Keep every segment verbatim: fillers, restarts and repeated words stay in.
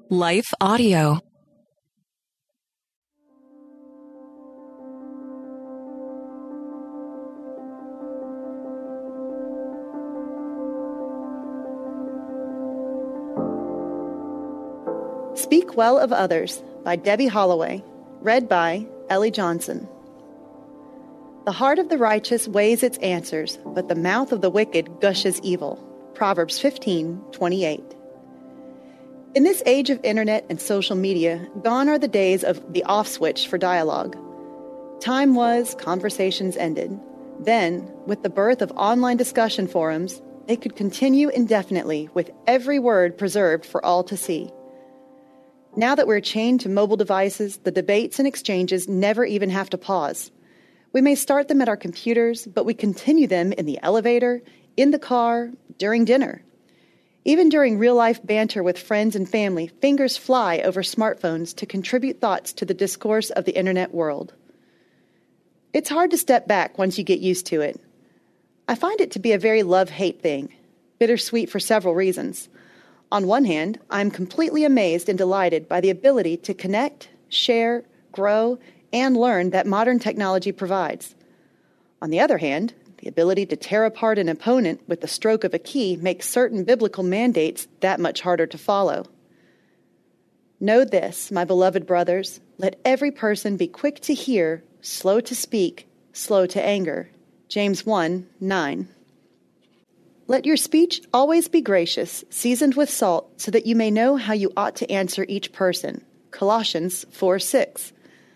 Life Audio. Speak Well of Others by Debbie Holloway. Read by Ellie Johnson. The heart of the righteous weighs its answers, but the mouth of the wicked gushes evil. Proverbs fifteen twenty-eight. In this age of internet and social media, gone are the days of the off switch for dialogue. Time was, conversations ended. Then, with the birth of online discussion forums, they could continue indefinitely with every word preserved for all to see. Now that we're chained to mobile devices, the debates and exchanges never even have to pause. We may start them at our computers, but we continue them in the elevator, in the car, during dinner. Even during real-life banter with friends and family, fingers fly over smartphones to contribute thoughts to the discourse of the internet world. It's hard to step back once you get used to it. I find it to be a very love-hate thing, bittersweet for several reasons. On one hand, I'm completely amazed and delighted by the ability to connect, share, grow, and learn that modern technology provides. On the other hand, the ability to tear apart an opponent with the stroke of a key makes certain biblical mandates that much harder to follow. Know this, my beloved brothers, let every person be quick to hear, slow to speak, slow to anger. James one nine. Let your speech always be gracious, seasoned with salt, so that you may know how you ought to answer each person. Colossians four six.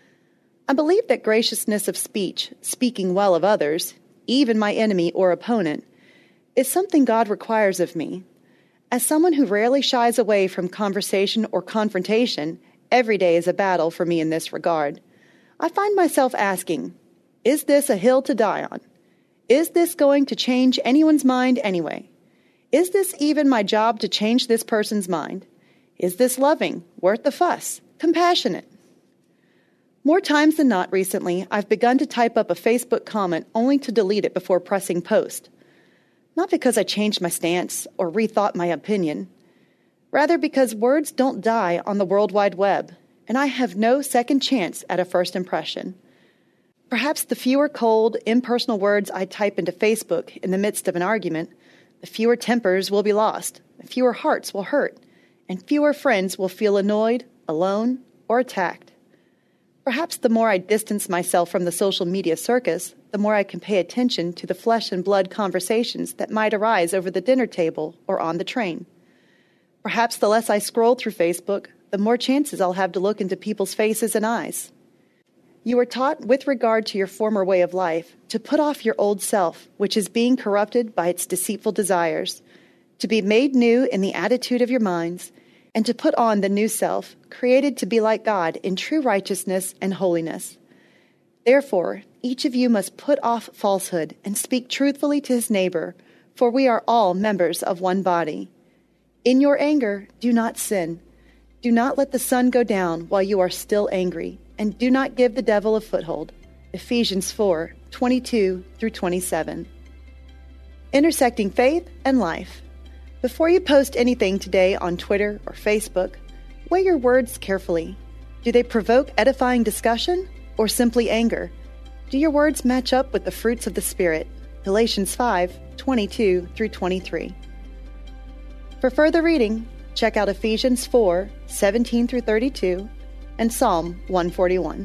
I believe that graciousness of speech, speaking well of others, even my enemy or opponent, is something God requires of me. As someone who rarely shies away from conversation or confrontation, every day is a battle for me in this regard. I find myself asking, is this a hill to die on? Is this going to change anyone's mind anyway? Is this even my job to change this person's mind? Is this loving, worth the fuss, compassionate? More times than not recently, I've begun to type up a Facebook comment only to delete it before pressing post. Not because I changed my stance or rethought my opinion. Rather because words don't die on the World Wide Web, and I have no second chance at a first impression. Perhaps the fewer cold, impersonal words I type into Facebook in the midst of an argument, the fewer tempers will be lost, the fewer hearts will hurt, and fewer friends will feel annoyed, alone, or attacked. Perhaps the more I distance myself from the social media circus, the more I can pay attention to the flesh and blood conversations that might arise over the dinner table or on the train. Perhaps the less I scroll through Facebook, the more chances I'll have to look into people's faces and eyes. You are taught, with regard to your former way of life, to put off your old self, which is being corrupted by its deceitful desires, to be made new in the attitude of your minds, and to put on the new self, created to be like God in true righteousness and holiness. Therefore, each of you must put off falsehood and speak truthfully to his neighbor, for we are all members of one body. In your anger, do not sin. Do not let the sun go down while you are still angry, and do not give the devil a foothold. Ephesians four twenty-two through twenty-seven. Intersecting faith and life. Before you post anything today on Twitter or Facebook, weigh your words carefully. Do they provoke edifying discussion or simply anger? Do your words match up with the fruits of the Spirit? Galatians five twenty-two through twenty-three. For further reading, check out Ephesians four seventeen through thirty-two and Psalm one forty-one.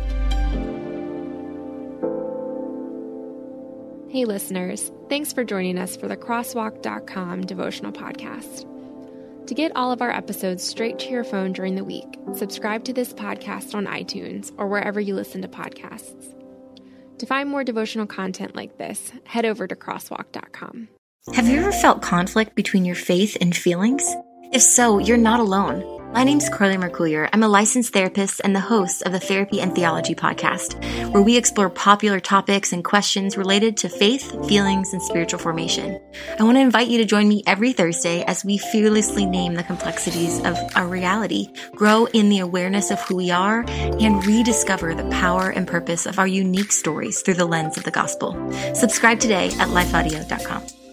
Hey listeners, thanks for joining us for the crosswalk dot com devotional podcast. To get all of our episodes straight to your phone during the week, subscribe to this podcast on iTunes or wherever you listen to podcasts. To find more devotional content like this, head over to crosswalk dot com. Have you ever felt conflict between your faith and feelings? If so, you're not alone. My name's Carly Mercoulier. I'm a licensed therapist and the host of the Therapy and Theology podcast, where we explore popular topics and questions related to faith, feelings, and spiritual formation. I want to invite you to join me every Thursday as we fearlessly name the complexities of our reality, grow in the awareness of who we are, and rediscover the power and purpose of our unique stories through the lens of the gospel. Subscribe today at life audio dot com.